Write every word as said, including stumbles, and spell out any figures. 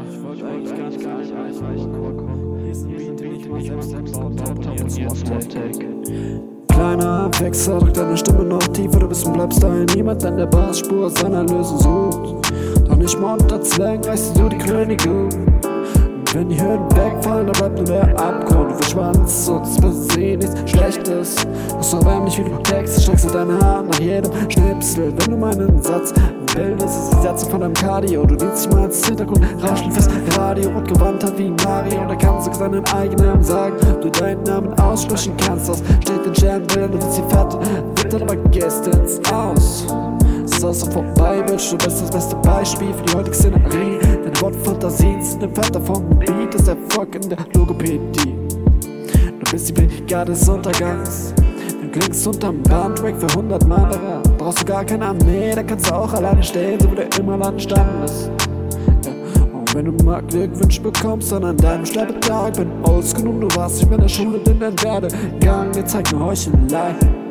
Ich wollte eigentlich gar nicht einreichen, weil ich Kork Hier ist ein Beat, den ich mal selbst gebaut hab und jetzt One-Take. Kleiner Wichser, drückt deine Stimme noch tiefer, du bist ein Blabstyle. Niemand an der Bassspur seiner Lösung sucht. Doch nicht mal unter Zwang reißt du die Könige. Wenn die Hürden wegfallen, dann bleibt nur der Abgrund. Du verschwandst und es passiert nichts Schlechtes. Das ist erbärmlich, wie du textest, streckst du deine Hand nach jedem Schnipsel. Wenn du meinen Satz bildest, ist die Sätze von deinem Cardio. Du dienst dich mal als Hintergrund, rascheln fürs Radio und gewandt hat wie Mario. Und da kannst du seinen eigenen Namen sagen, du deinen Namen aussprechen kannst. Das steht in Sternbildern, du willst die Fette, wittert, aber gehst ins Aus. Es ist auch vorbei, Bitch, du bist das beste Beispiel für die heutige Szenerie. Deine Wortfantasien sind im Vater vom Beat, das Erfolg in der Logopädie. Du bist die Brigade des Untergangs. Du klingst unterm Bandtrack für hundert Wanderer. Brauchst du gar keine Armee, da kannst du auch alleine stehen, so wie du immer lang standest. Ja. Und wenn du mal Glückwünsche bekommst, dann an deinem Sterbetag bin oldschool und du warst nicht mehr in der Schule, denn dein Werdegang, der zeigt nur Heuchelei.